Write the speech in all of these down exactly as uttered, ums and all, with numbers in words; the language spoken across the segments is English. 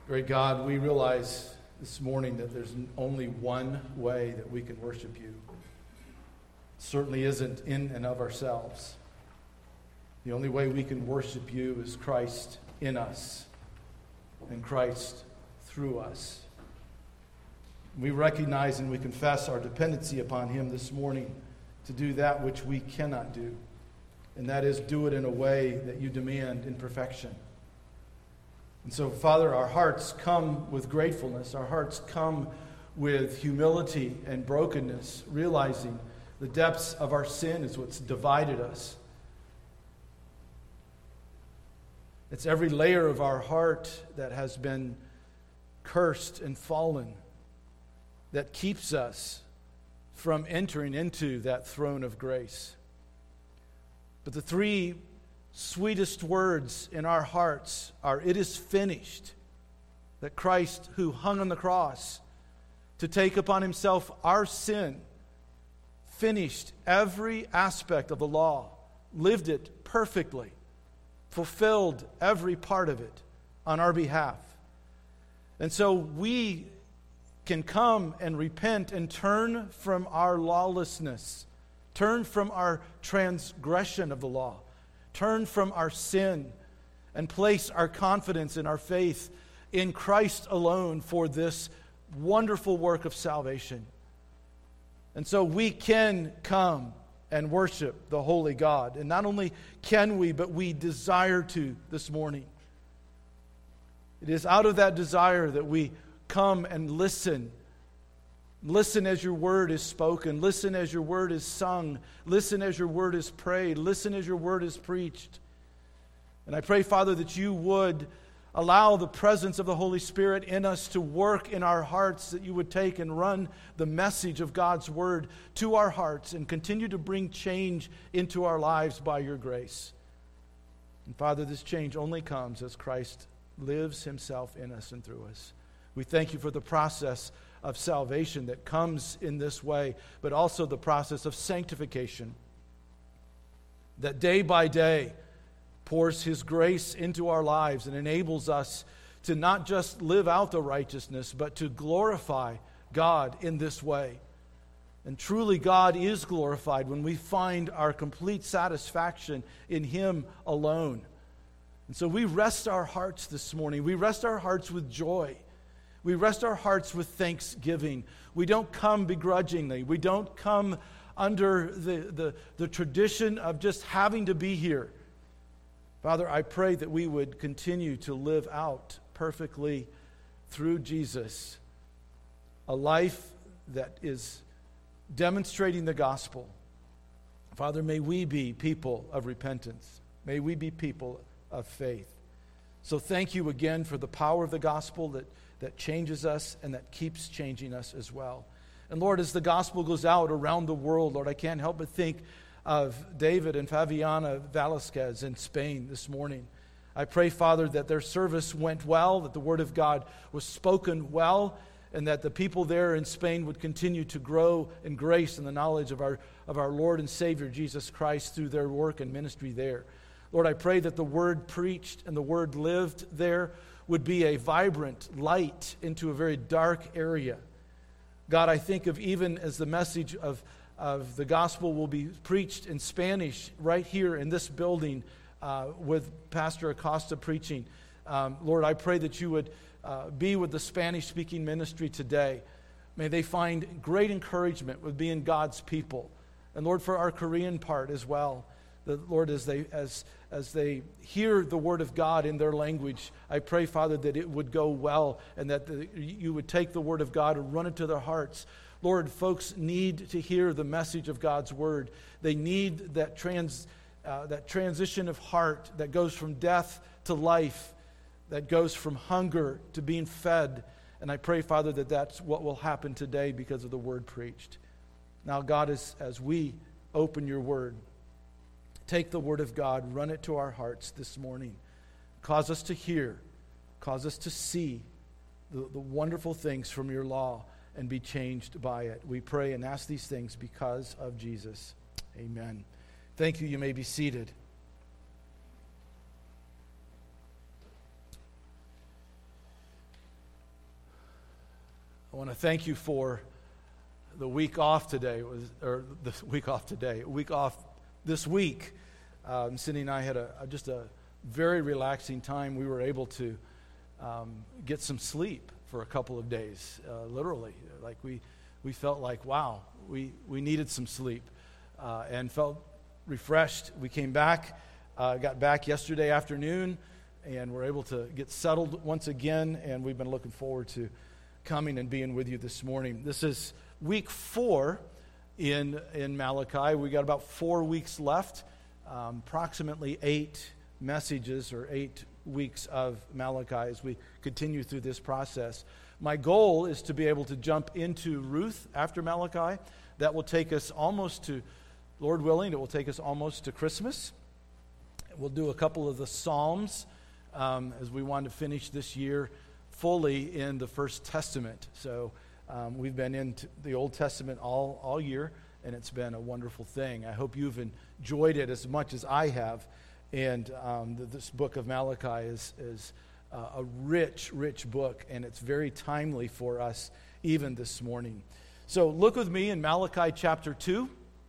Great God, we realize this morning that there's only one way that we can worship you. It certainly isn't in and of ourselves. The only way we can worship you is Christ in us and Christ through us. We recognize and we confess our dependency upon him this morning to do that which we cannot do, and that is do it in a way that you demand in perfection. And so, Father, our hearts come with gratefulness. Our hearts come with humility and brokenness, realizing the depths of our sin is what's divided us. It's every layer of our heart that has been cursed and fallen that keeps us from entering into that throne of grace. But the three sweetest words in our hearts are, "It is finished." That Christ, who hung on the cross to take upon himself our sin, finished every aspect of the law, lived it perfectly, fulfilled every part of it on our behalf. And so we can come and repent and turn from our lawlessness, turn from our transgression of the law, turn from our sin, and place our confidence and our faith in Christ alone for this wonderful work of salvation. And so we can come and worship the holy God. And not only can we, but we desire to this morning. It is out of that desire that we come and listen. Listen as your word is spoken. Listen as your word is sung. Listen as your word is prayed. Listen as your word is preached. And I pray, Father, that you would allow the presence of the Holy Spirit in us to work in our hearts, that you would take and run the message of God's word to our hearts and continue to bring change into our lives by your grace. And Father, this change only comes as Christ lives himself in us and through us. We thank you for the process of salvation that comes in this way, but also the process of sanctification that day by day pours his grace into our lives and enables us to not just live out the righteousness, but to glorify God in this way. And truly God is glorified when we find our complete satisfaction in him alone. And so we rest our hearts this morning. We rest our hearts with joy. We rest our hearts with thanksgiving. We don't come begrudgingly. We don't come under the, the, the tradition of just having to be here. Father, I pray that we would continue to live out perfectly through Jesus a life that is demonstrating the gospel. Father, may we be people of repentance. May we be people of faith. So thank you again for the power of the gospel that that changes us and that keeps changing us as well. And Lord, as the gospel goes out around the world, Lord, I can't help but think of David and Fabiana Velasquez in Spain this morning. I pray, Father, that their service went well, that the word of God was spoken well, and that the people there in Spain would continue to grow in grace and the knowledge of our, of our Lord and Savior Jesus Christ through their work and ministry there. Lord, I pray that the word preached and the word lived there would be a vibrant light into a very dark area. God, I think of even as the message of, of the gospel will be preached in Spanish right here in this building uh, with Pastor Acosta preaching. Um, Lord, I pray that you would uh, be with the Spanish-speaking ministry today. May they find great encouragement with being God's people. And Lord, for our Korean part as well, the Lord, as they as as they hear the word of God in their language, I pray, Father, that it would go well and that the, you would take the word of God and run it to their hearts. Lord, folks need to hear the message of God's word. They need that trans uh, that transition of heart that goes from death to life, that goes from hunger to being fed. And I pray, Father, that that's what will happen today because of the word preached. Now, God, as, as we open your word, take the word of God, run it to our hearts this morning. Cause us to hear, cause us to see the, the wonderful things from your law and be changed by it. We pray and ask these things because of Jesus. Amen. Thank you. You may be seated. I want to thank you for the week off today, was or the week off today, week off this week. Um, Cindy and I had a, a just a very relaxing time. We were able to um, get some sleep for a couple of days, uh, literally. Like we, we felt like, wow, we, we needed some sleep uh, and felt refreshed. We came back, uh, got back yesterday afternoon, and we're able to get settled once again, and we've been looking forward to coming and being with you this morning. This is week four in, in Malachi. We got about four weeks left, um, approximately eight messages or eight weeks of Malachi as we continue through this process. My goal is to be able to jump into Ruth after Malachi. That will take us almost to, Lord willing, it will take us almost to Christmas. We'll do a couple of the Psalms um, as we want to finish this year fully in the First Testament. So um, we've been in the Old Testament all, all year, and it's been a wonderful thing. I hope you've enjoyed it as much as I have. And um, the, this book of Malachi is, is uh, a rich, rich book, and it's very timely for us even this morning. So look with me in Malachi chapter two.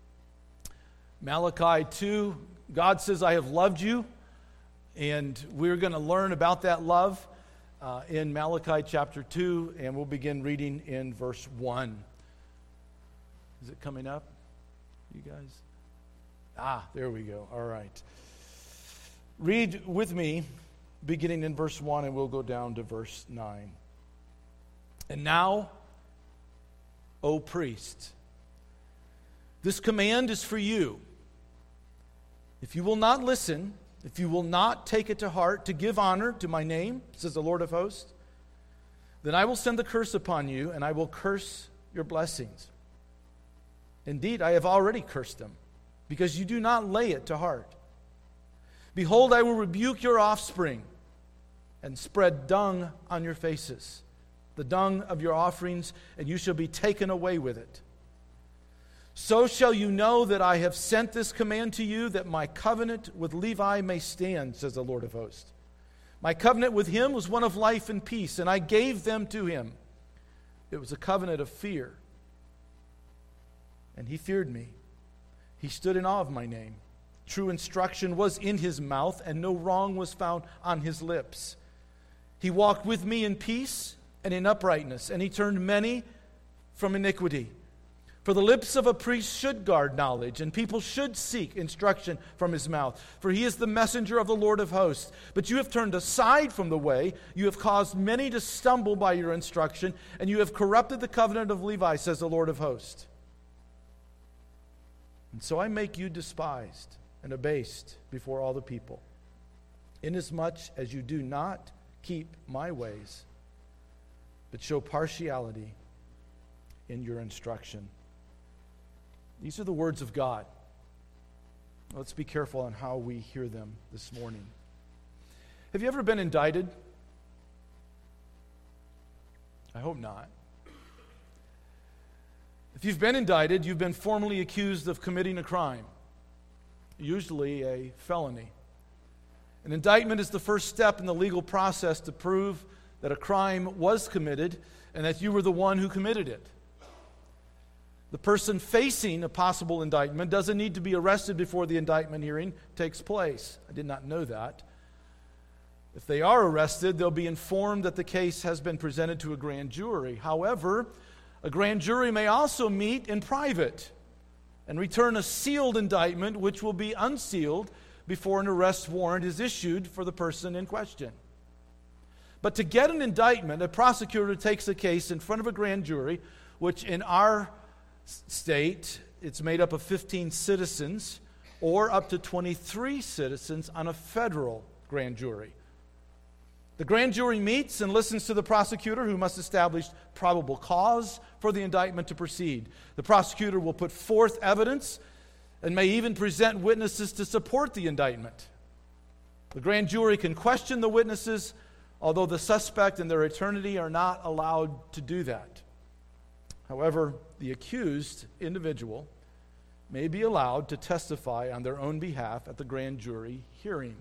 Malachi two, God says, I have loved you, and we're going to learn about that love uh, in Malachi chapter two, and we'll begin reading in verse one. Is it coming up, you guys? Ah, there we go. All right. Read with me, beginning in verse one, and we'll go down to verse nine. And now, O priest, this command is for you. If you will not listen, if you will not take it to heart to give honor to my name, says the Lord of hosts, then I will send the curse upon you, and I will curse your blessings. Indeed, I have already cursed them, because you do not lay it to heart. Behold, I will rebuke your offspring and spread dung on your faces, the dung of your offerings, and you shall be taken away with it. So shall you know that I have sent this command to you, that my covenant with Levi may stand, says the Lord of hosts. My covenant with him was one of life and peace, and I gave them to him. It was a covenant of fear. And he feared me. He stood in awe of my name. True instruction was in his mouth, and no wrong was found on his lips. He walked with me in peace and in uprightness, and he turned many from iniquity. For the lips of a priest should guard knowledge, and people should seek instruction from his mouth. For he is the messenger of the Lord of hosts. But you have turned aside from the way. You have caused many to stumble by your instruction, and you have corrupted the covenant of Levi, says the Lord of hosts. And so I make you despised and abased before all the people, inasmuch as you do not keep my ways, but show partiality in your instruction. These are the words of God. Let's be careful on how we hear them this morning. Have you ever been indicted? I hope not. If you've been indicted, you've been formally accused of committing a crime, usually a felony. An indictment is the first step in the legal process to prove that a crime was committed and that you were the one who committed it. The person facing a possible indictment doesn't need to be arrested before the indictment hearing takes place. I did not know that. If they are arrested, they'll be informed that the case has been presented to a grand jury. However, a grand jury may also meet in private and return a sealed indictment, which will be unsealed before an arrest warrant is issued for the person in question. But to get an indictment, a prosecutor takes a case in front of a grand jury, which in our state, it's made up of fifteen citizens, or up to twenty-three citizens on a federal grand jury. The grand jury meets and listens to the prosecutor, who must establish probable cause for the indictment to proceed. The prosecutor will put forth evidence and may even present witnesses to support the indictment. The grand jury can question the witnesses, although the suspect and their attorney are not allowed to do that. However, the accused individual may be allowed to testify on their own behalf at the grand jury hearing.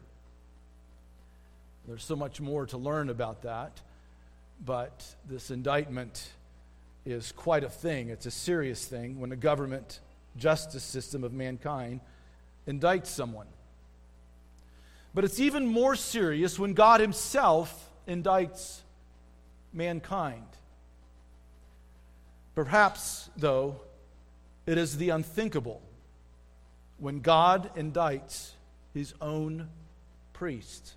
There's so much more to learn about that, but this indictment is quite a thing. It's a serious thing when a government justice system of mankind indicts someone. But it's even more serious when God himself indicts mankind. Perhaps, though, it is the unthinkable when God indicts his own priest.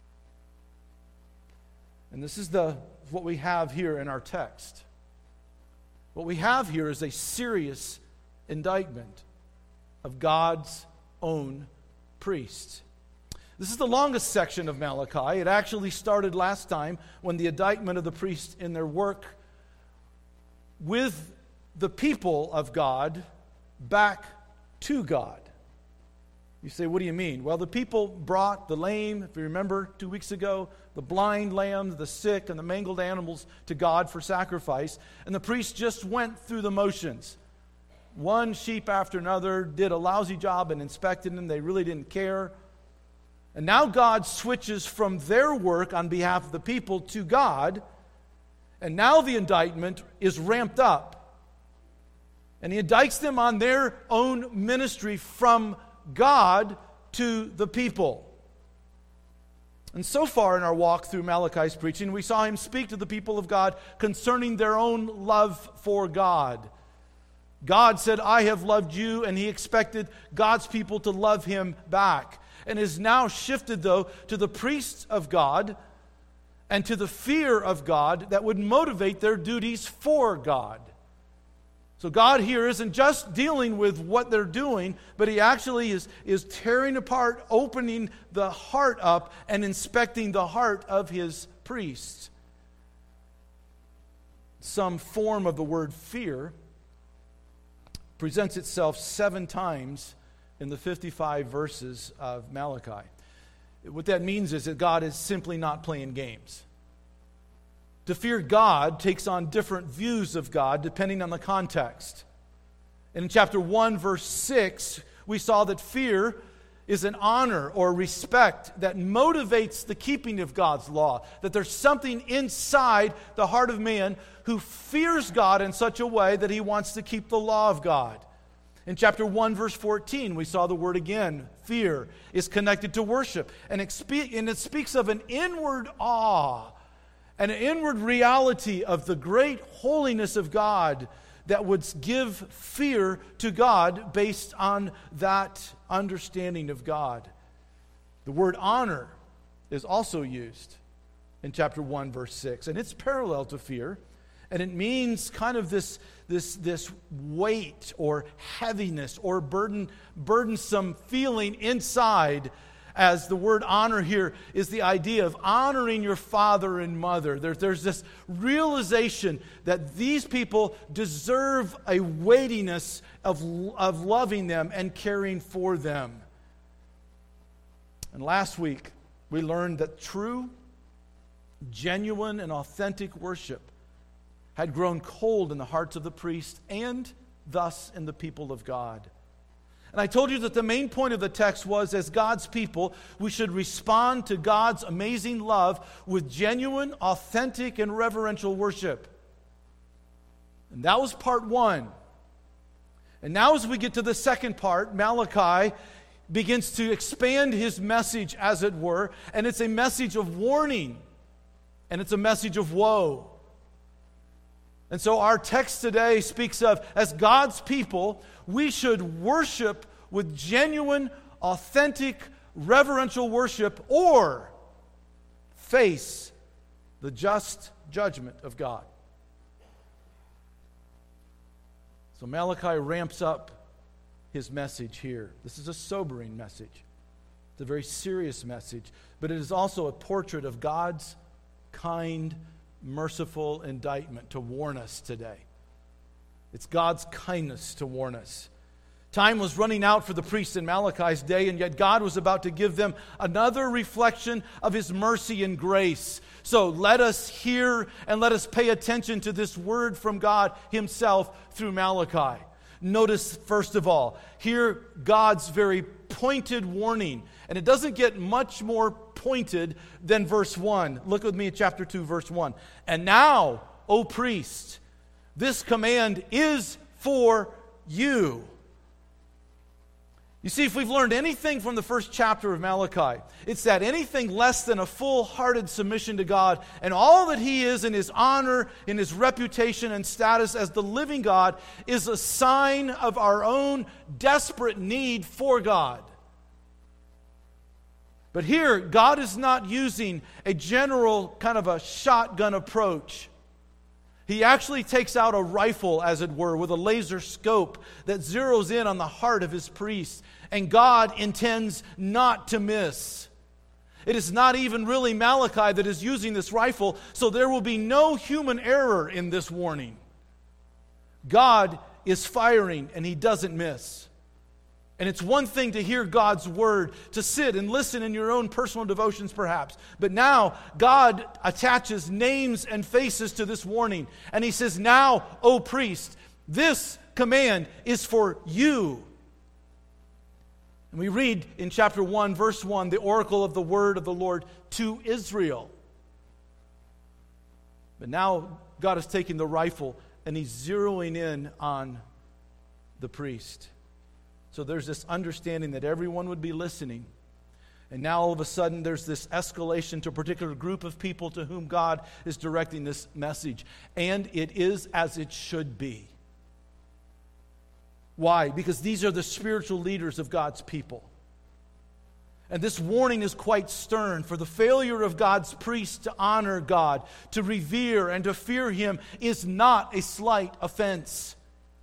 And this is the what we have here in our text. What we have here is a serious indictment of God's own priest. This is the longest section of Malachi. It actually started last time when the indictment of the priests in their work with the people of God back to God. You say, what do you mean? Well, the people brought the lame, if you remember two weeks ago, the blind lambs, the sick, and the mangled animals to God for sacrifice. And the priests just went through the motions. One sheep after another, did a lousy job and inspected them. They really didn't care. And now God switches from their work on behalf of the people to God. And now the indictment is ramped up. And he indicts them on their own ministry from God to the people. And so far in our walk through Malachi's preaching, we saw him speak to the people of God concerning their own love for God. God said, I have loved you, and he expected God's people to love him back. And is now shifted, though, to the priests of God and to the fear of God that would motivate their duties for God. So God here isn't just dealing with what they're doing, but he actually is, is tearing apart, opening the heart up, and inspecting the heart of his priests. Some form of the word fear presents itself seven times in the fifty-five verses of Malachi. What that means is that God is simply not playing games. To fear God takes on different views of God depending on the context. And in chapter one, verse six, we saw that fear is an honor or respect that motivates the keeping of God's law. That there's something inside the heart of man who fears God in such a way that he wants to keep the law of God. In chapter one, verse fourteen, we saw the word again. Fear is connected to worship. And it, spe- and it speaks of an inward awe, an inward reality of the great holiness of God that would give fear to God based on that understanding of God. The word honor is also used in chapter one, verse six. And it's parallel to fear. And it means kind of this, this, this weight or heaviness or burden, burdensome feeling inside, as the word honor here is the idea of honoring your father and mother. There, there's this realization that these people deserve a weightiness of, of loving them and caring for them. And last week, we learned that true, genuine, and authentic worship had grown cold in the hearts of the priests and thus in the people of God. And I told you that the main point of the text was, as God's people, we should respond to God's amazing love with genuine, authentic, and reverential worship. And that was part one. And now as we get to the second part, Malachi begins to expand his message, as it were, and it's a message of warning, and it's a message of woe. And so our text today speaks of, as God's people, we should worship with genuine, authentic, reverential worship, or face the just judgment of God. So Malachi ramps up his message here. This is a sobering message. It's a very serious message, but it is also a portrait of God's kind, merciful indictment to warn us today. It's God's kindness to warn us. Time was running out for the priests in Malachi's day, and yet God was about to give them another reflection of his mercy and grace. So let us hear and let us pay attention to this word from God himself through Malachi. Notice, first of all, hear God's very pointed warning. And it doesn't get much more pointed than verse one. Look with me at chapter two, verse one. And now, O priest, This command is for you. You see, if we've learned anything from the first chapter of Malachi, it's that anything less than a full-hearted submission to God and all that He is in His honor, in His reputation and status as the living God is a sign of our own desperate need for God. But here, God is not using a general kind of a shotgun approach. He actually takes out a rifle, as it were, with a laser scope that zeroes in on the heart of His priests. And God intends not to miss. It is not even really Malachi that is using this rifle, so there will be no human error in this warning. God is firing, and He doesn't miss. And it's one thing to hear God's word, to sit and listen in your own personal devotions perhaps. But now God attaches names and faces to this warning. And He says, now, O priest, this command is for you. And we read in chapter one, verse one, the oracle of the word of the Lord to Israel. But now God is taking the rifle and He's zeroing in on the priest. So there's this understanding that everyone would be listening. And now all of a sudden there's this escalation to a particular group of people to whom God is directing this message. And it is as it should be. Why? Because these are the spiritual leaders of God's people. And this warning is quite stern, for the failure of God's priests to honor God, to revere and to fear Him is not a slight offense.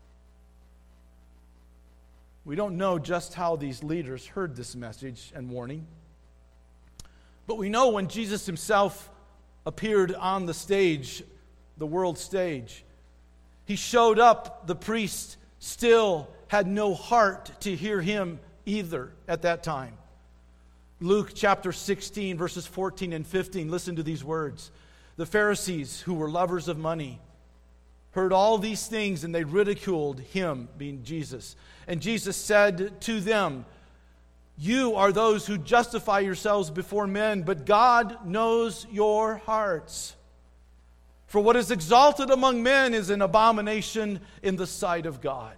We don't know just how these leaders heard this message and warning. But we know when Jesus Himself appeared on the stage, the world stage, He showed up, the priests still had no heart to hear Him either at that time. Luke chapter sixteen, verses fourteen and fifteen, listen to these words. The Pharisees, who were lovers of money, heard all these things, and they ridiculed Him, being Jesus. And Jesus said to them, you are those who justify yourselves before men, but God knows your hearts. For what is exalted among men is an abomination in the sight of God.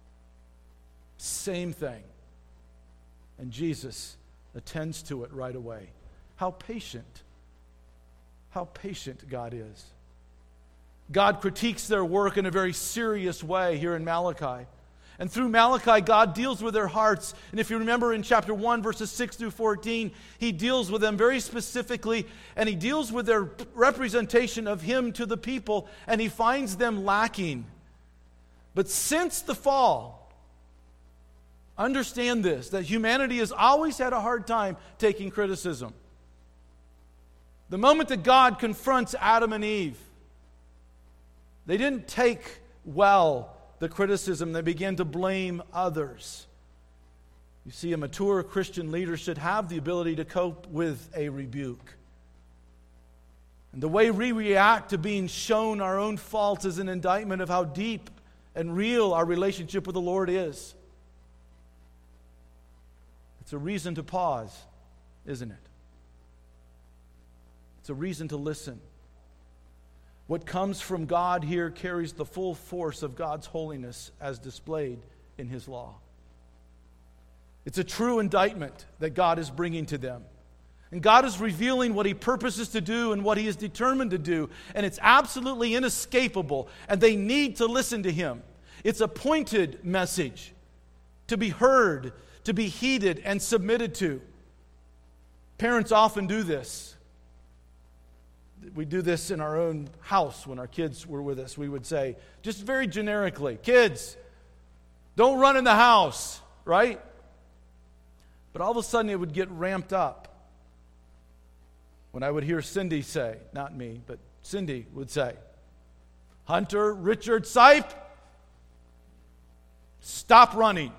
Same thing. And Jesus attends to it right away. How patient. How patient God is. God critiques their work in a very serious way here in Malachi. And through Malachi, God deals with their hearts. And if you remember in chapter one, verses six through fourteen, He deals with them very specifically, and He deals with their representation of Him to the people, and He finds them lacking. But since the fall, understand this, that humanity has always had a hard time taking criticism. The moment that God confronts Adam and Eve, they didn't take well the criticism. They began to blame others. You see, a mature Christian leader should have the ability to cope with a rebuke. And the way we react to being shown our own faults is an indictment of how deep and real our relationship with the Lord is. It's a reason to pause, isn't it? It's a reason to listen. What comes from God here carries the full force of God's holiness as displayed in His law. It's a true indictment that God is bringing to them. And God is revealing what He purposes to do and what He is determined to do. And it's absolutely inescapable. And they need to listen to Him. It's a pointed message to be heard, to be heeded and submitted to. Parents often do this. We do this in our own house when our kids were with us. We would say, just very generically, kids, don't run in the house, right? But all of a sudden it would get ramped up when I would hear Cindy say, not me, but Cindy would say, Hunter Richard Sipe, stop running.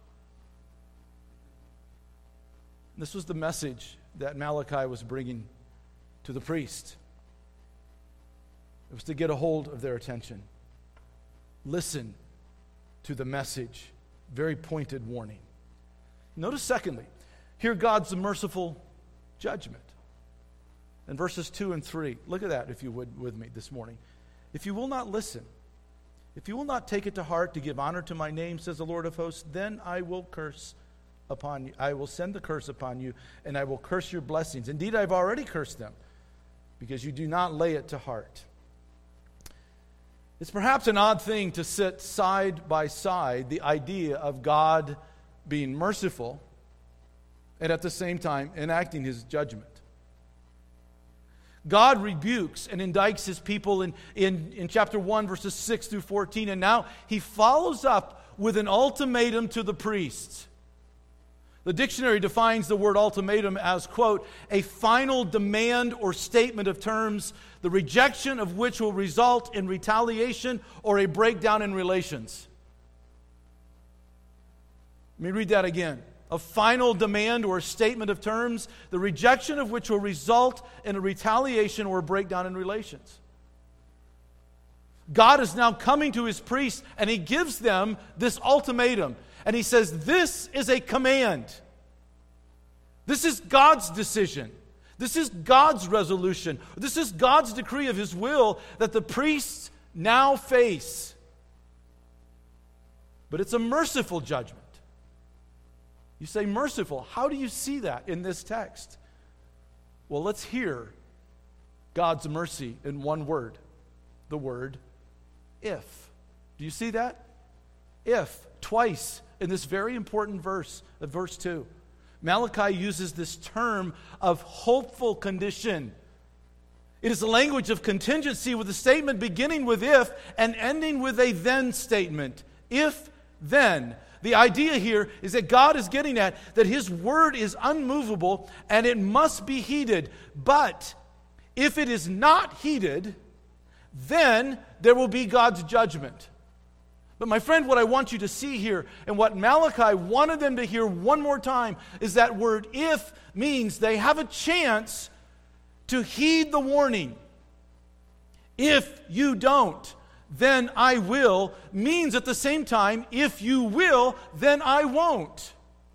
This was the message that Malachi was bringing to the priest. It was to get a hold of their attention. Listen to the message. Very pointed warning. Notice secondly, hear God's merciful judgment. In verses two and three, look at that if you would with me this morning. If you will not listen, If you will not take it to heart to give honor to my name, says the Lord of hosts, then I will curse upon you. I will send the curse upon you, and I will curse your blessings. Indeed, I've already cursed them, because you do not lay it to heart. It's perhaps an odd thing to sit side by side the idea of God being merciful and at the same time enacting his judgment. God rebukes and indicts his people in, in, in chapter one, verses six through fourteen, and now he follows up with an ultimatum to the priests. The dictionary defines the word ultimatum as, quote, a final demand or statement of terms, the rejection of which will result in retaliation or a breakdown in relations. Let me read that again. A final demand or a statement of terms, the rejection of which will result in a retaliation or a breakdown in relations. God is now coming to his priests, and he gives them this ultimatum. And he says, this is a command. This is God's decision. This is God's resolution. This is God's decree of his will that the priests now face. But it's a merciful judgment. You say merciful. How do you see that in this text? Well, let's hear God's mercy in one word. The word if. Do you see that? If, twice in this very important verse of verse two. Malachi uses this term of hopeful condition. It is a language of contingency with a statement beginning with if and ending with a then statement. If, then. The idea here is that God is getting at that his word is unmovable and it must be heeded. But if it is not heeded, then there will be God's judgment. But my friend, what I want you to see here, and what Malachi wanted them to hear one more time, is that word if means they have a chance to heed the warning. If you don't, then I will, means at the same time, if you will, then I won't.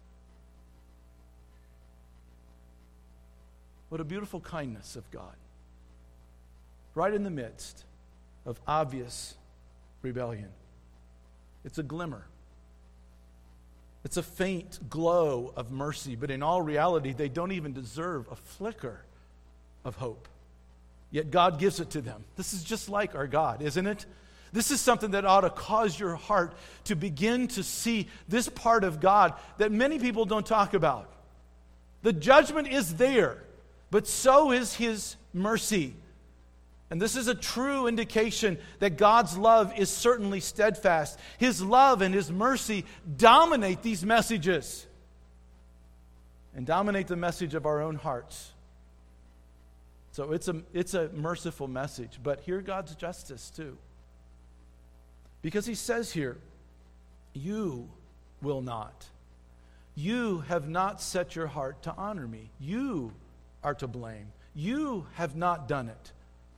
What a beautiful kindness of God. Right in the midst of obvious rebellion. It's a glimmer. It's a faint glow of mercy, but in all reality, they don't even deserve a flicker of hope. Yet God gives it to them. This is just like our God, isn't it? This is something that ought to cause your heart to begin to see this part of God that many people don't talk about. The judgment is there, but so is his mercy. And this is a true indication that God's love is certainly steadfast. His love and his mercy dominate these messages and dominate the message of our own hearts. So it's a, it's a merciful message, but hear God's justice too. Because he says here, you will not. You have not set your heart to honor me. You are to blame. You have not done it.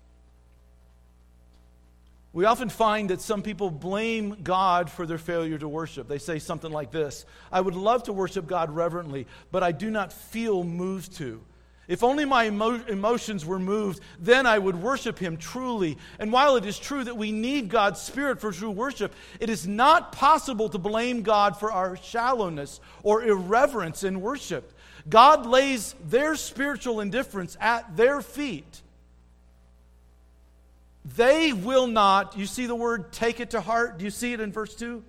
We often find that some people blame God for their failure to worship. They say something like this: I would love to worship God reverently, but I do not feel moved to. If only my emo- emotions were moved, then I would worship him truly. And while it is true that we need God's Spirit for true worship, it is not possible to blame God for our shallowness or irreverence in worship. God lays their spiritual indifference at their feet. They will not, you see the word take it to heart? Do you see it in verse two?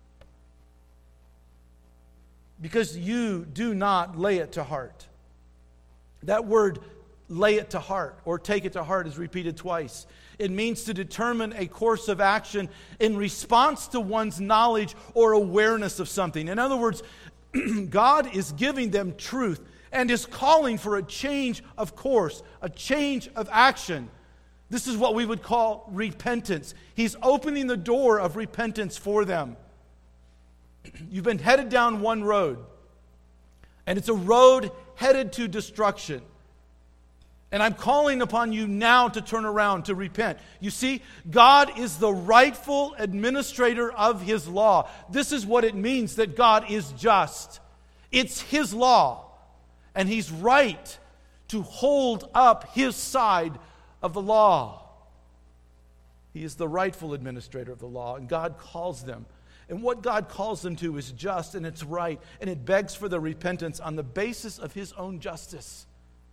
Because you do not lay it to heart. That word, lay it to heart, or take it to heart, is repeated twice. It means to determine a course of action in response to one's knowledge or awareness of something. In other words, God is giving them truth and is calling for a change of course, a change of action. This is what we would call repentance. He's opening the door of repentance for them. You've been headed down one road, and it's a road headed to destruction. And I'm calling upon you now to turn around, to repent. You see, God is the rightful administrator of his law. This is what it means that God is just. It's his law, and he's right to hold up his side of the law. He is the rightful administrator of the law, and God calls them. And what God calls them to is just, and it's right, and it begs for their repentance on the basis of His own justice.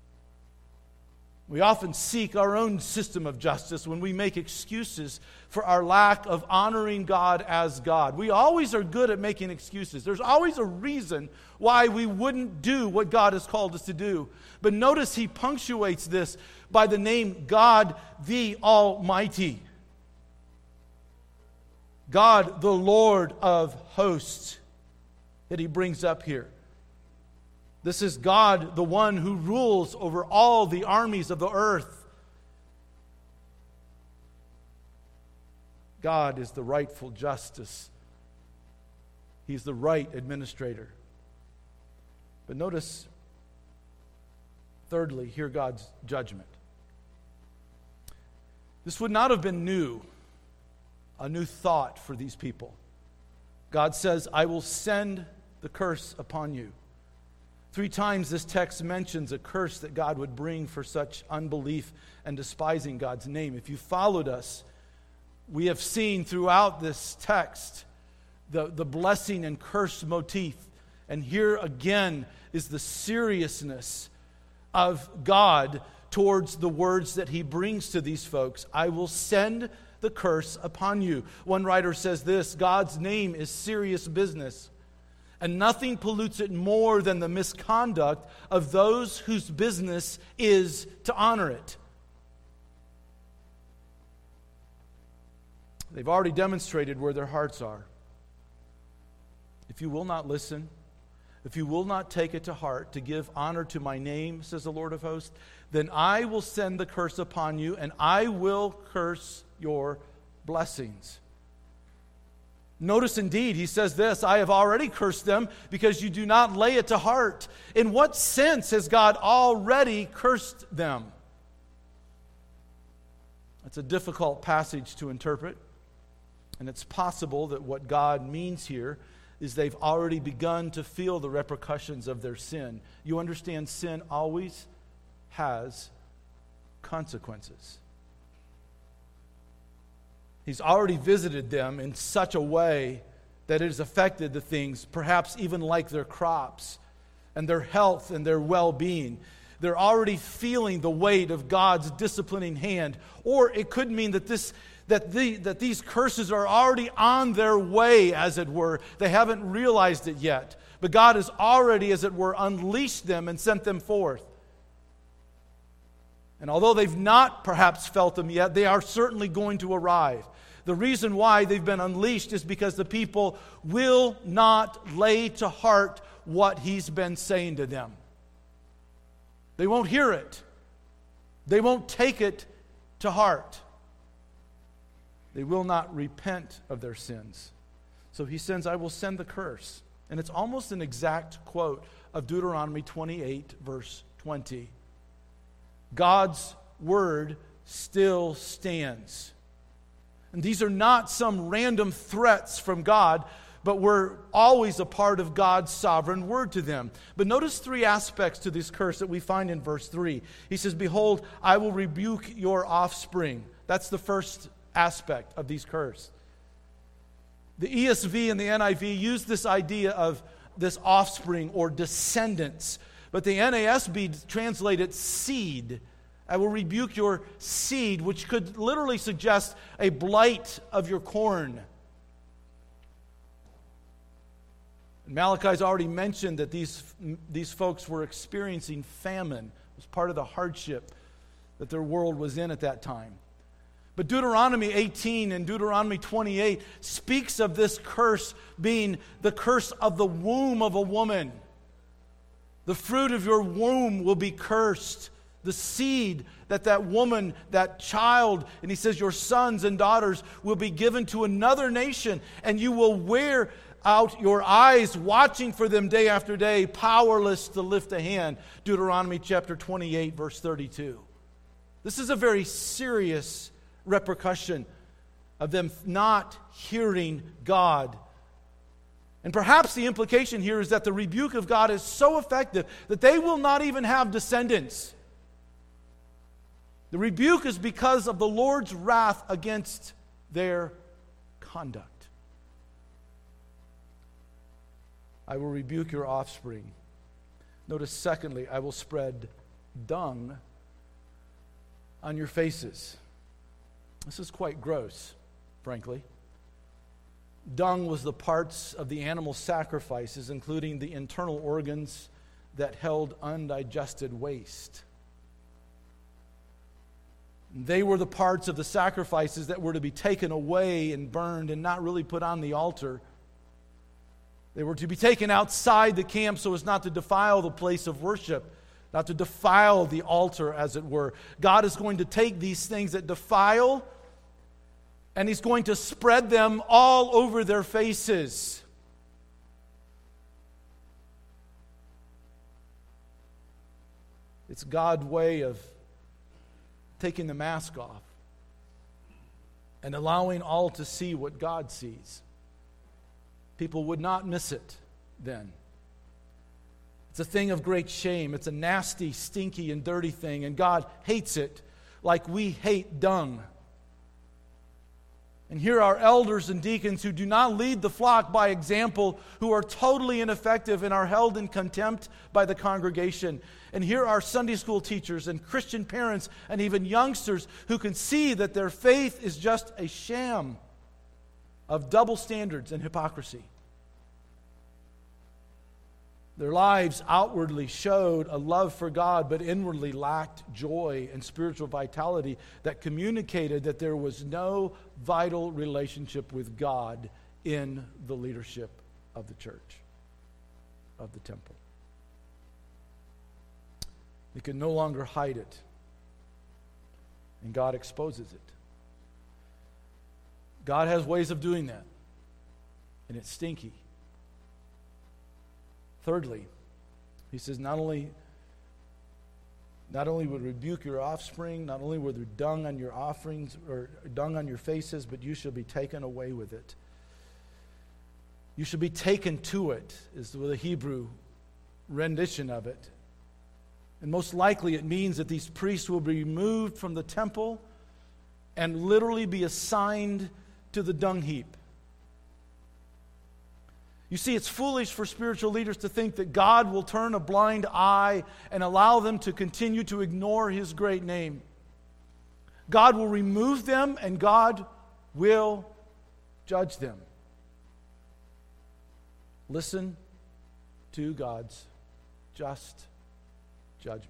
We often seek our own system of justice when we make excuses for our lack of honoring God as God. We always are good at making excuses. There's always a reason why we wouldn't do what God has called us to do. But notice He punctuates this by the name God the Almighty. God the Lord of hosts that He brings up here. This is God, the one who rules over all the armies of the earth. God is the rightful justice. He's the right administrator. But notice, thirdly, hear God's judgment. This would not have been new, a new thought for these people. God says, I will send the curse upon you. Three times this text mentions a curse that God would bring for such unbelief and despising God's name. If you followed us, we have seen throughout this text the, the blessing and curse motif. And here again is the seriousness of God towards the words that He brings to these folks. I will send the curse upon you. One writer says this, God's name is serious business. And nothing pollutes it more than the misconduct of those whose business is to honor it. They've already demonstrated where their hearts are. If you will not listen, if you will not take it to heart to give honor to my name, says the Lord of hosts, then I will send the curse upon you, and I will curse your blessings. Notice indeed, he says this, I have already cursed them because you do not lay it to heart. In what sense has God already cursed them? That's a difficult passage to interpret. And it's possible that what God means here is they've already begun to feel the repercussions of their sin. You understand, sin always has consequences. He's already visited them in such a way that it has affected the things, perhaps even like their crops and their health and their well-being. They're already feeling the weight of God's disciplining hand. Or it could mean that this that the that these curses are already on their way, as it were. They haven't realized it yet. But God has already, as it were, unleashed them and sent them forth. And although they've not perhaps felt them yet, they are certainly going to arrive. The reason why they've been unleashed is because the people will not lay to heart what He's been saying to them. They won't hear it. They won't take it to heart. They will not repent of their sins. So He sends, I will send the curse. And it's almost an exact quote of Deuteronomy twenty-eight, verse twenty. God's word still stands. And these are not some random threats from God, but we're always a part of God's sovereign word to them. But notice three aspects to this curse that we find in verse three. He says, behold, I will rebuke your offspring. That's the first aspect of these curse. The E S V and the N I V use this idea of this offspring or descendants. But the N A S B translate it seed. I will rebuke your seed, which could literally suggest a blight of your corn. And Malachi's already mentioned that these, these folks were experiencing famine. It was part of the hardship that their world was in at that time. But Deuteronomy eighteen and Deuteronomy twenty-eight speaks of this curse being the curse of the womb of a woman. The fruit of your womb will be cursed. The seed that that woman, that child, and he says your sons and daughters will be given to another nation, and you will wear out your eyes watching for them day after day, powerless to lift a hand. Deuteronomy chapter twenty-eight, verse thirty-two. This is a very serious repercussion of them not hearing God. And perhaps the implication here is that the rebuke of God is so effective that they will not even have descendants. The rebuke is because of the Lord's wrath against their conduct. I will rebuke your offspring. Notice, secondly, I will spread dung on your faces. This is quite gross, frankly. Dung was the parts of the animal sacrifices, including the internal organs that held undigested waste. They were the parts of the sacrifices that were to be taken away and burned and not really put on the altar. They were to be taken outside the camp so as not to defile the place of worship, not to defile the altar, as it were. God is going to take these things that defile, and He's going to spread them all over their faces. It's God's way of taking the mask off and allowing all to see what God sees. People would not miss it then. It's a thing of great shame. It's a nasty, stinky, and dirty thing, and God hates it like we hate dung. And here are elders and deacons who do not lead the flock by example, who are totally ineffective and are held in contempt by the congregation. And here are Sunday school teachers and Christian parents and even youngsters who can see that their faith is just a sham of double standards and hypocrisy. Their lives outwardly showed a love for God, but inwardly lacked joy and spiritual vitality that communicated that there was no vital relationship with God in the leadership of the church, of the temple. They could no longer hide it, and God exposes it. God has ways of doing that, and it's stinky. Thirdly, He says, not only, not only would rebuke your offspring, not only will there dung on your offerings or dung on your faces, but you shall be taken away with it. You shall be taken to it, is the Hebrew rendition of it. And most likely it means that these priests will be removed from the temple and literally be assigned to the dung heap. You see, it's foolish for spiritual leaders to think that God will turn a blind eye and allow them to continue to ignore His great name. God will remove them, and God will judge them. Listen to God's just judgment.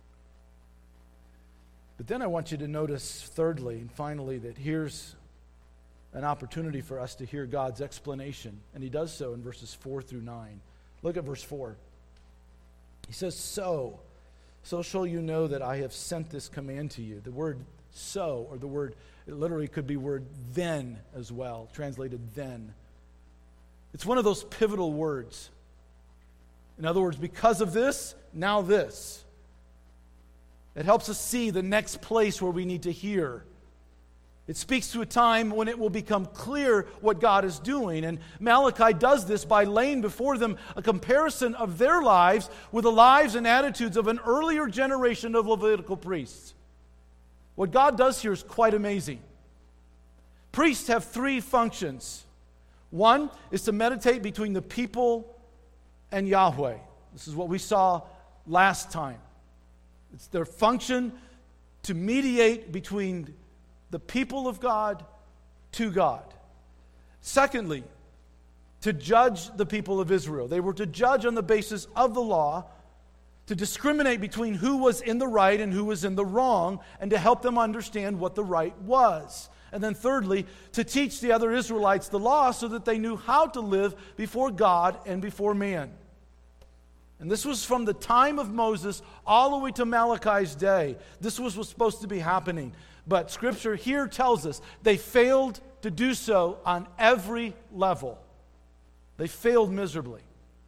But then I want you to notice, thirdly and finally, that here's an opportunity for us to hear God's explanation. And He does so in verses four through nine. Look at verse four. He says, So, so shall you know that I have sent this command to you. The word so, or the word, it literally could be word then as well, translated then. It's one of those pivotal words. In other words, because of this, now this. It helps us see the next place where we need to hear. It speaks to a time when it will become clear what God is doing. And Malachi does this by laying before them a comparison of their lives with the lives and attitudes of an earlier generation of Levitical priests. What God does here is quite amazing. Priests have three functions. One is to meditate between the people and Yahweh. This is what we saw last time. It's their function to mediate between the people of God to God. Secondly, to judge the people of Israel. They were to judge on the basis of the law, to discriminate between who was in the right and who was in the wrong, and to help them understand what the right was. And then thirdly, to teach the other Israelites the law so that they knew how to live before God and before man. And this was from the time of Moses all the way to Malachi's day. This was what's supposed to be happening. But Scripture here tells us they failed to do so on every level. They failed miserably.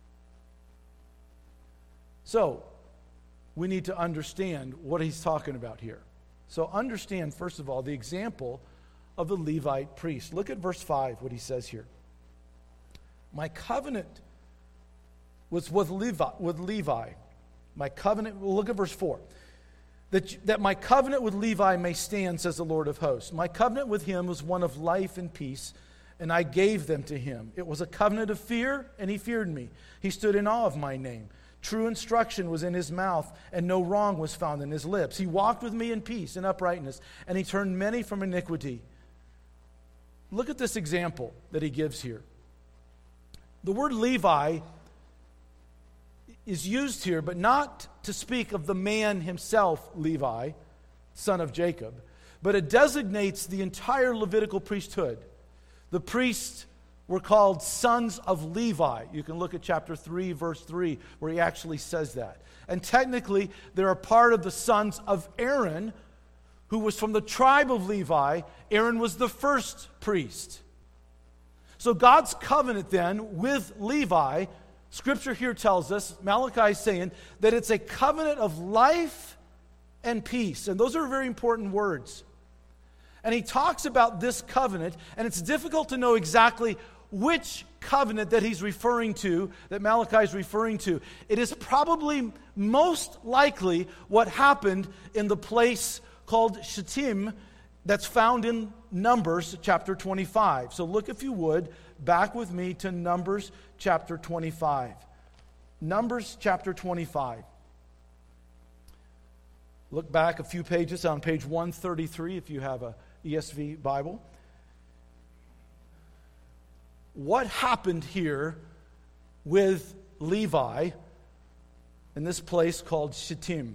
So, we need to understand what he's talking about here. So understand, first of all, the example of the Levite priest. Look at verse five, what he says here. My covenant was with Levi. With Levi. My covenant, well, look at verse four. that, that my covenant with Levi may stand, says the Lord of hosts. My covenant with him was one of life and peace, and I gave them to him. It was a covenant of fear, and he feared me. He stood in awe of my name. True instruction was in his mouth, and no wrong was found in his lips. He walked with me in peace and uprightness, and he turned many from iniquity. Look at this example that he gives here. The word Levi is used here, but not to speak of the man himself, Levi, son of Jacob, but it designates the entire Levitical priesthood. The priests were called sons of Levi. You can look at chapter three, verse three, where he actually says that. And technically, they're a part of the sons of Aaron, who was from the tribe of Levi. Aaron was the first priest. So God's covenant then with Levi, Scripture here tells us, Malachi is saying, that it's a covenant of life and peace. And those are very important words. And he talks about this covenant, and it's difficult to know exactly which covenant that he's referring to, that Malachi is referring to. It is probably most likely what happened in the place called Shittim that's found in Numbers chapter twenty-five. So look, if you would, back with me to Numbers chapter twenty-five. Numbers chapter twenty-five. Look back a few pages on page one thirty-three if you have a E S V Bible. What happened here with Levi in this place called Shittim?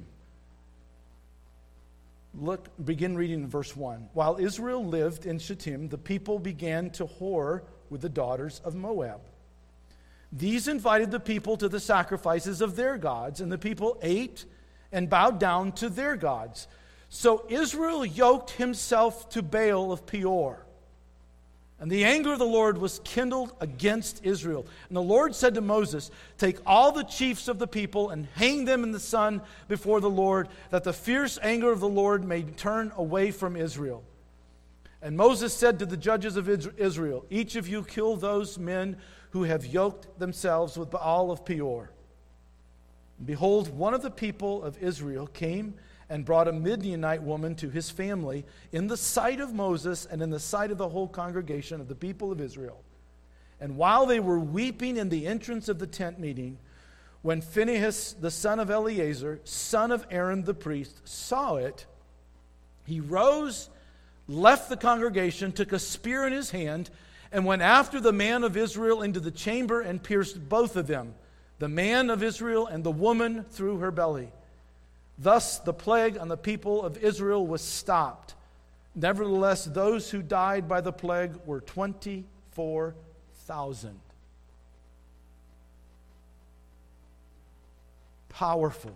Look, begin reading in verse one. While Israel lived in Shittim, the people began to whore with the daughters of Moab. These invited the people to the sacrifices of their gods, and the people ate and bowed down to their gods. So Israel yoked himself to Baal of Peor. And the anger of the Lord was kindled against Israel. And the Lord said to Moses, take all the chiefs of the people and hang them in the sun before the Lord, that the fierce anger of the Lord may turn away from Israel. And Moses said to the judges of Israel, each of you kill those men who have yoked themselves with Baal of Peor. And behold, one of the people of Israel came and brought a Midianite woman to his family in the sight of Moses and in the sight of the whole congregation of the people of Israel. And while they were weeping in the entrance of the tent meeting, when Phinehas, the son of Eleazar, son of Aaron the priest, saw it, he rose, left the congregation, took a spear in his hand, and went after the man of Israel into the chamber and pierced both of them, the man of Israel and the woman through her belly. Thus the plague on the people of Israel was stopped. Nevertheless, those who died by the plague were twenty-four thousand. Powerful.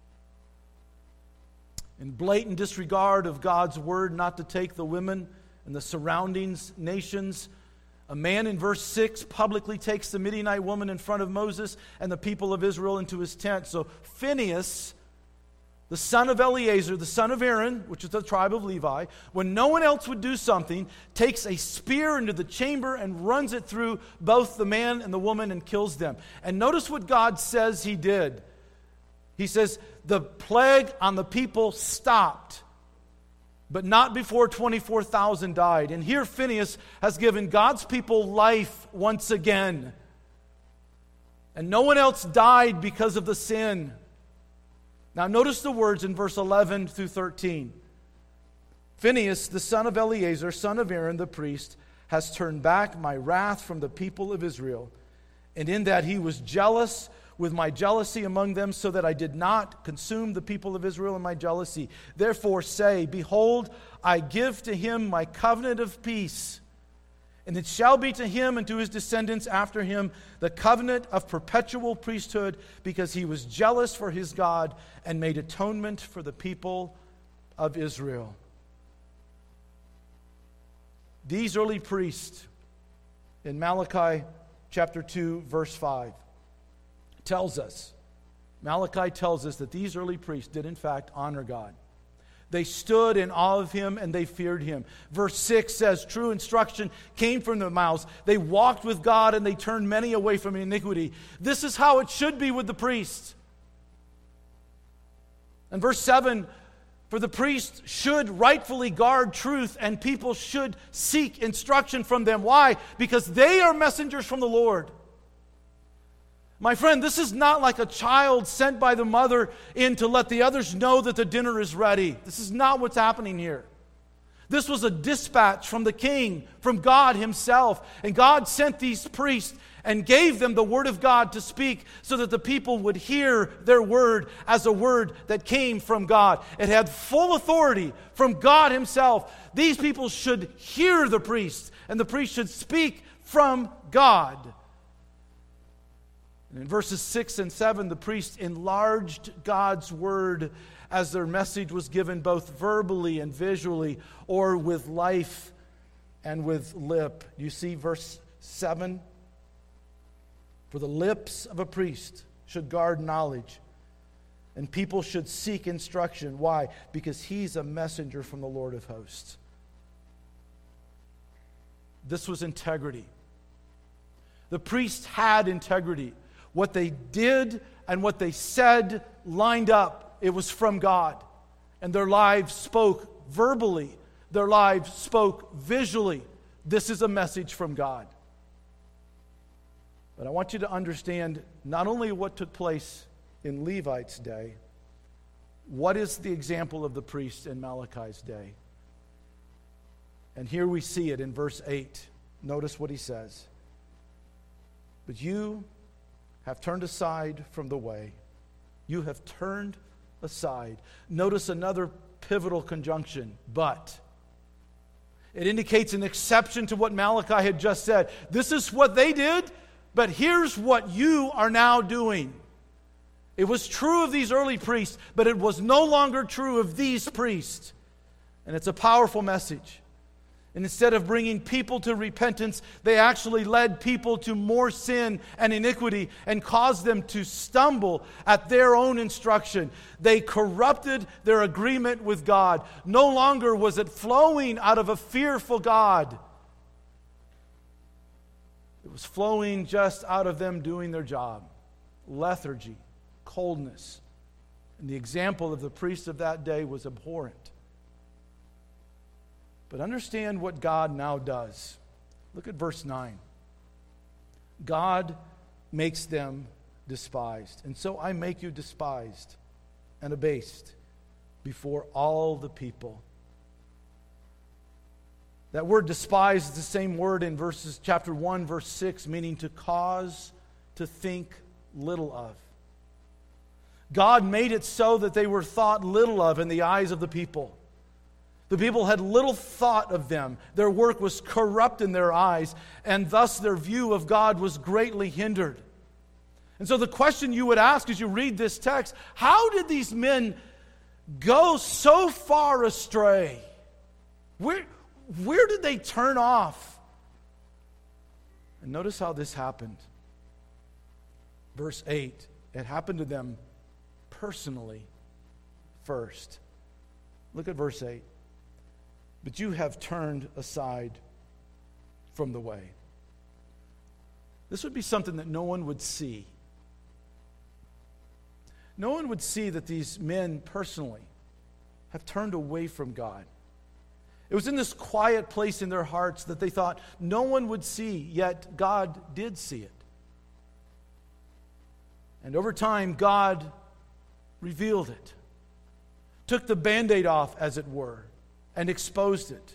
In blatant disregard of God's word not to take the women and the surrounding nations, a man in verse six publicly takes the Midianite woman in front of Moses and the people of Israel into his tent. So Phinehas, the son of Eleazar, the son of Aaron, which is the tribe of Levi, when no one else would do something, takes a spear into the chamber and runs it through both the man and the woman and kills them. And notice what God says he did. He says, the plague on the people stopped, but not before twenty-four thousand died. And here Phinehas has given God's people life once again. And no one else died because of the sin. Now notice the words in verse eleven through thirteen. Phinehas, the son of Eleazar, son of Aaron the priest, has turned back my wrath from the people of Israel, and in that he was jealous with my jealousy among them, so that I did not consume the people of Israel in my jealousy. Therefore say, behold, I give to him my covenant of peace, and it shall be to him and to his descendants after him the covenant of perpetual priesthood, because he was jealous for his God and made atonement for the people of Israel. These early priests in Malachi chapter two, verse five, tells us, Malachi tells us that these early priests did in fact honor God. They stood in awe of him and they feared him. Verse six says, true instruction came from their mouths. They walked with God and they turned many away from iniquity. This is how it should be with the priests. And verse seven For the priest should rightfully guard truth, and people should seek instruction from them. Why? Because they are messengers from the Lord. My friend, this is not like a child sent by the mother in to let the others know that the dinner is ready. This is not what's happening here. This was a dispatch from the king, from God himself. And God sent these priests and gave them the word of God to speak so that the people would hear their word as a word that came from God. It had full authority from God himself. These people should hear the priests, and the priests should speak from God. And in verses six and seven, the priests enlarged God's word as their message was given both verbally and visually, or with life and with lip. You see verse seven? For the lips of a priest should guard knowledge, and people should seek instruction. Why? Because he's a messenger from the Lord of hosts. This was integrity. The priests had integrity. What they did and what they said lined up. It was from God. And their lives spoke verbally. Their lives spoke visually. This is a message from God. But I want you to understand not only what took place in Levite's day, what is the example of the priest in Malachi's day? And here we see it in verse eight. Notice what he says. But you have turned aside from the way. You have turned aside. Notice another pivotal conjunction, but. It indicates an exception to what Malachi had just said. This is what they did, but here's what you are now doing. It was true of these early priests, but it was no longer true of these priests. And it's a powerful message. And instead of bringing people to repentance, they actually led people to more sin and iniquity and caused them to stumble at their own instruction. They corrupted their agreement with God. No longer was it flowing out of a fearful God. It was flowing just out of them doing their job. Lethargy, coldness. And the example of the priests of that day was abhorrent. But understand what God now does. Look at verse nine. God makes them despised. And so I make you despised and abased before all the people. That word despised is the same word in verses chapter one, verse six, meaning to cause to think little of. God made it so that they were thought little of in the eyes of the people. The people had little thought of them. Their work was corrupt in their eyes, and thus their view of God was greatly hindered. And so the question you would ask as you read this text, how did these men go so far astray? Where, where did they turn off? And notice how this happened. Verse eight, it happened to them personally first. Look at verse eight. But you have turned aside from the way. This would be something that no one would see. No one would see that these men personally have turned away from God. It was in this quiet place in their hearts that they thought no one would see, yet God did see it. And over time, God revealed it, took the Band-Aid off, as it were, and exposed it.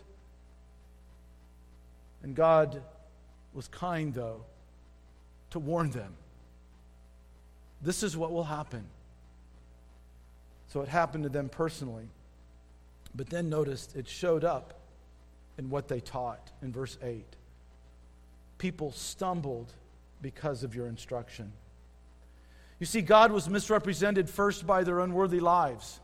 And God was kind, though, to warn them. This is what will happen. So it happened to them personally. But then notice it showed up in what they taught in verse eight. People stumbled because of your instruction. You see, God was misrepresented first by their unworthy lives,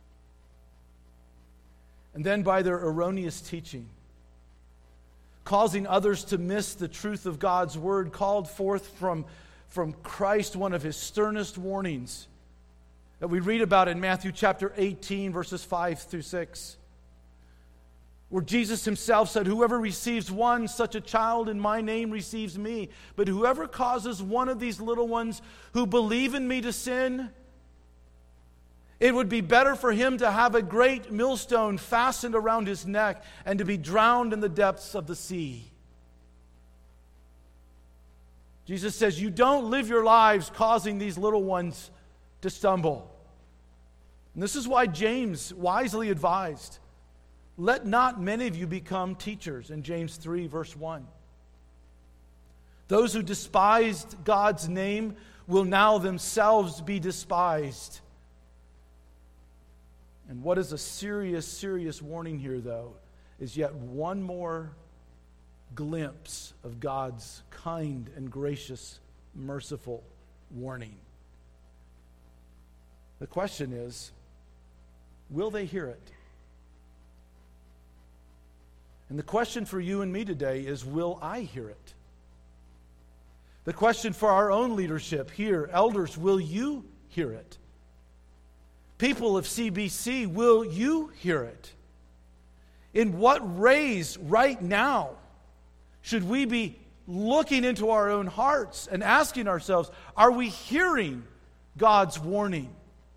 and then by their erroneous teaching, causing others to miss the truth of God's word, called forth from, from Christ one of his sternest warnings that we read about in Matthew chapter eighteen, verses five through six, where Jesus himself said, "Whoever receives one such a child in my name receives me, but whoever causes one of these little ones who believe in me to sin, It would be better for him to have a great millstone fastened around his neck and to be drowned in the depths of the sea. Jesus says, you don't live your lives causing these little ones to stumble. And this is why James wisely advised, let not many of you become teachers, in James three, verse one. Those who despised God's name will now themselves be despised. And what is a serious, serious warning here, though, is yet one more glimpse of God's kind and gracious, merciful warning. The question is, will they hear it? And the question for you and me today is, will I hear it? The question for our own leadership here, elders, will you hear it? People of C B C, will you hear it? In what ways right now should we be looking into our own hearts and asking ourselves, are we hearing God's warning?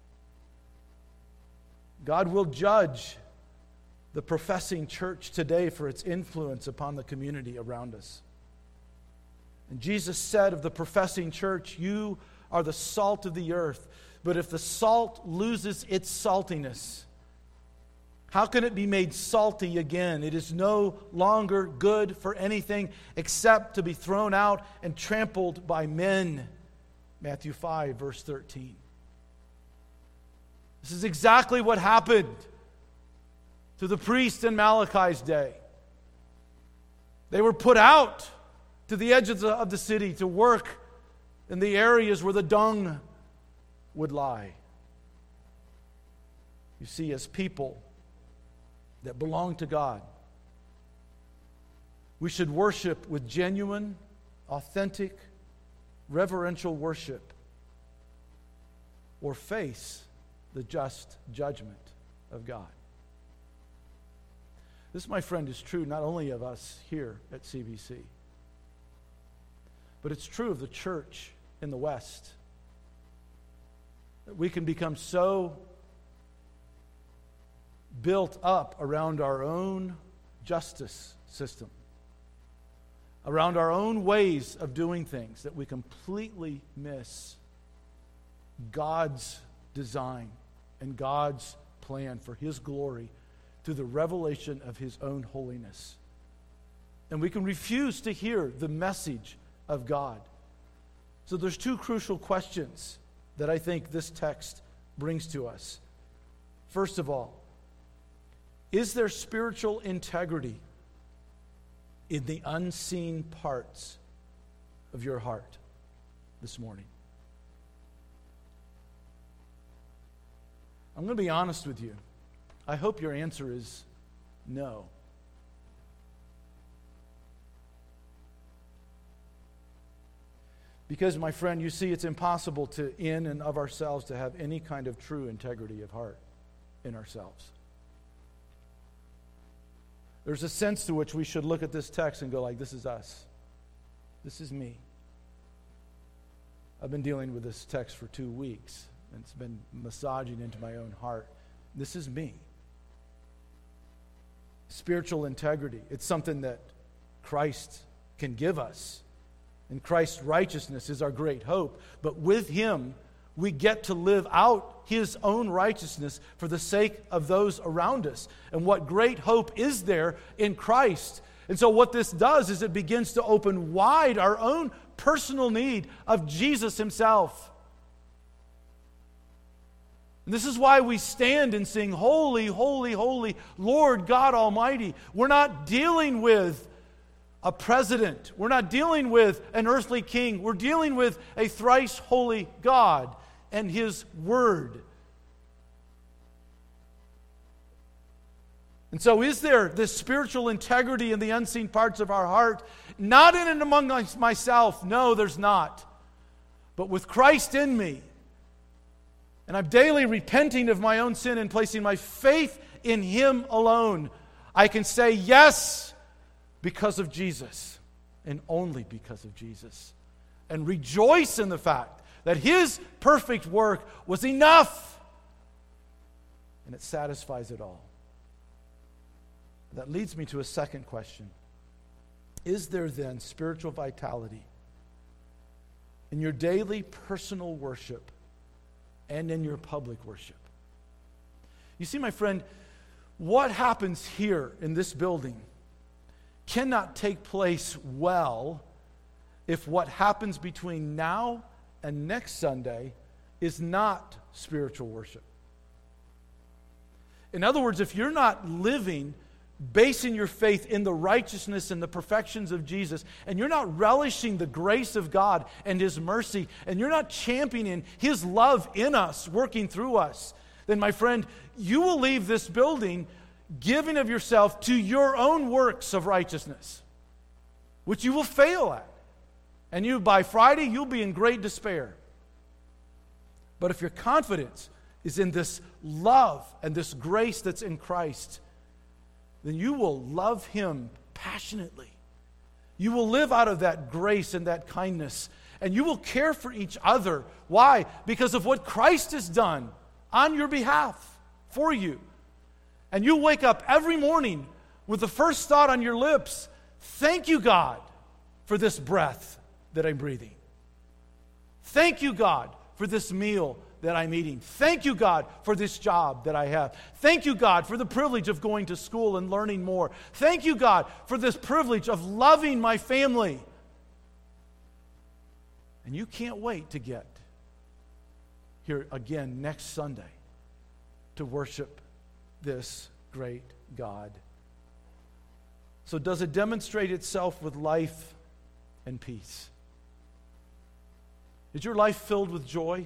God will judge the professing church today for its influence upon the community around us. And Jesus said of the professing church, you are the salt of the earth. But if the salt loses its saltiness, how can it be made salty again? It is no longer good for anything except to be thrown out and trampled by men. Matthew five, verse thirteen. This is exactly what happened to the priests in Malachi's day. They were put out to the edges of the city to work in the areas where the dung would lie. You see, as people that belong to God, we should worship with genuine, authentic, reverential worship, or face the just judgment of God. This, my friend, is true not only of us here at C B C, but it's true of the church in the West. We can become so built up around our own justice system, around our own ways of doing things, that we completely miss God's design and God's plan for His glory through the revelation of His own holiness. And we can refuse to hear the message of God. So there's two crucial questions that I think this text brings to us. First of all, is there spiritual integrity in the unseen parts of your heart this morning? I'm going to be honest with you. I hope your answer is no. Because, my friend, you see, it's impossible to, in and of ourselves, to have any kind of true integrity of heart in ourselves. There's a sense to which we should look at this text and go like, this is us. This is me. I've been dealing with this text for two weeks, and it's been massaging into my own heart. This is me. Spiritual integrity. It's something that Christ can give us. And Christ's righteousness is our great hope. But with Him, we get to live out His own righteousness for the sake of those around us. And what great hope is there in Christ? And so what this does is it begins to open wide our own personal need of Jesus Himself. And this is why we stand and sing, Holy, Holy, Holy, Lord God Almighty. We're not dealing with a president. We're not dealing with an earthly king. We're dealing with a thrice holy God and His Word. And so is there this spiritual integrity in the unseen parts of our heart? Not in and among myself. No, there's not. But with Christ in me, and I'm daily repenting of my own sin and placing my faith in Him alone, I can say yes, because of Jesus, and only because of Jesus, and rejoice in the fact that His perfect work was enough and it satisfies it all. That leads me to a second question. Is there then spiritual vitality in your daily personal worship and in your public worship? You see, my friend, what happens here in this building cannot take place well if what happens between now and next Sunday is not spiritual worship. In other words, if you're not living, basing your faith in the righteousness and the perfections of Jesus, and you're not relishing the grace of God and His mercy, and you're not championing His love in us, working through us, then, my friend, you will leave this building giving of yourself to your own works of righteousness, which you will fail at. And you, by Friday, you'll be in great despair. But if your confidence is in this love and this grace that's in Christ, then you will love Him passionately. You will live out of that grace and that kindness, and you will care for each other. Why? Because of what Christ has done on your behalf for you. And you wake up every morning with the first thought on your lips, thank you, God, for this breath that I'm breathing. Thank you, God, for this meal that I'm eating. Thank you, God, for this job that I have. Thank you, God, for the privilege of going to school and learning more. Thank you, God, for this privilege of loving my family. And you can't wait to get here again next Sunday to worship this great God. So does it demonstrate itself with life and peace? Is your life filled with joy?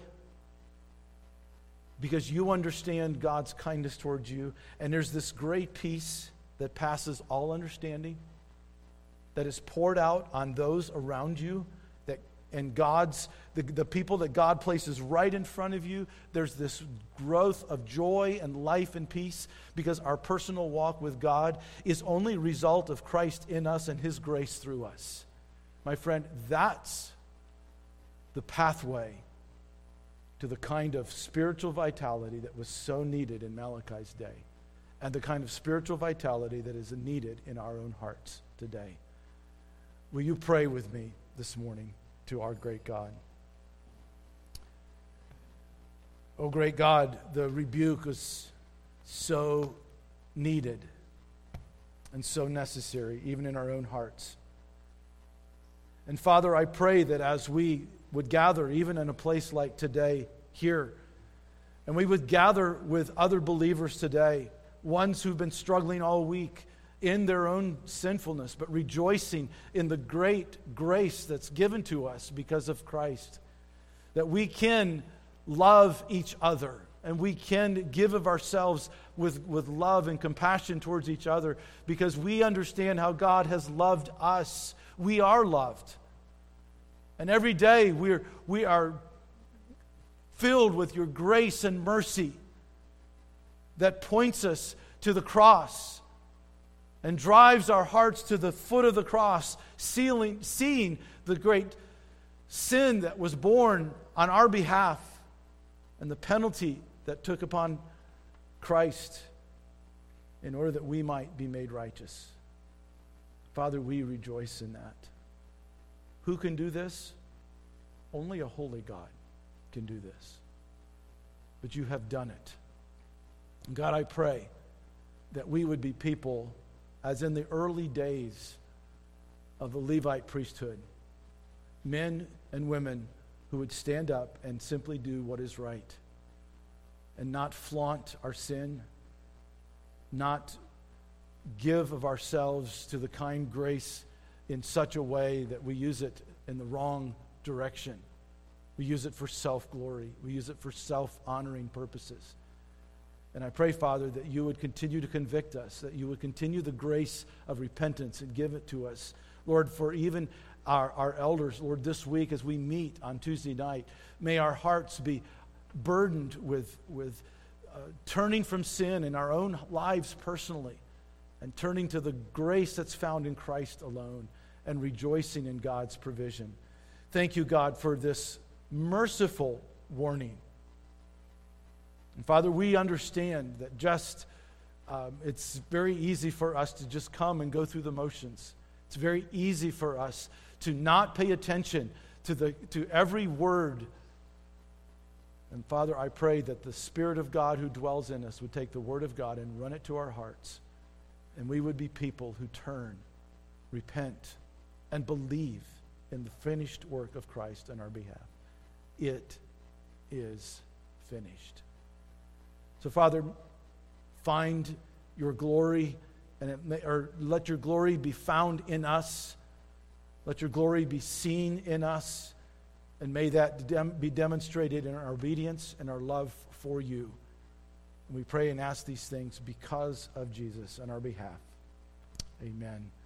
Because you understand God's kindness towards you, and there's this great peace that passes all understanding, that is poured out on those around you, that and God's the, the people that God places right in front of you. There's this growth of joy and life and peace because our personal walk with God is only a result of Christ in us and His grace through us. My friend, that's the pathway to the kind of spiritual vitality that was so needed in Malachi's day, and the kind of spiritual vitality that is needed in our own hearts today. Will you pray with me this morning to our great God? Oh, great God, the rebuke is so needed and so necessary, even in our own hearts. And Father, I pray that as we would gather, even in a place like today, here, and we would gather with other believers today, ones who've been struggling all week in their own sinfulness, but rejoicing in the great grace that's given to us because of Christ, that we can love each other and we can give of ourselves with, with love and compassion towards each other because we understand how God has loved us. We are loved. And every day we're, we are filled with your grace and mercy that points us to the cross and drives our hearts to the foot of the cross, sealing, seeing the great sin that was borne on our behalf and the penalty that took upon Christ in order that we might be made righteous. Father, we rejoice in that. Who can do this? Only a holy God can do this. But you have done it. And God, I pray that we would be people, as in the early days of the Levite priesthood, men and women who would stand up and simply do what is right and not flaunt our sin, not give of ourselves to the kind grace in such a way that we use it in the wrong direction. We use it for self-glory. We use it for self-honoring purposes. And I pray, Father, that you would continue to convict us, that you would continue the grace of repentance and give it to us. Lord, for even our, our elders, Lord, this week as we meet on Tuesday night, may our hearts be burdened with, with uh, turning from sin in our own lives personally and turning to the grace that's found in Christ alone and rejoicing in God's provision. Thank you, God, for this merciful warning And Father, we understand that just um, it's very easy for us to just come and go through the motions. It's very easy for us to not pay attention to the to every word. And Father, I pray that the Spirit of God who dwells in us would take the Word of God and run it to our hearts. And we would be people who turn, repent, and believe in the finished work of Christ on our behalf. It is finished. So, Father, find your glory, and it may, or let your glory be found in us. Let your glory be seen in us, and may that dem- be demonstrated in our obedience and our love for you. And we pray and ask these things because of Jesus on our behalf. Amen.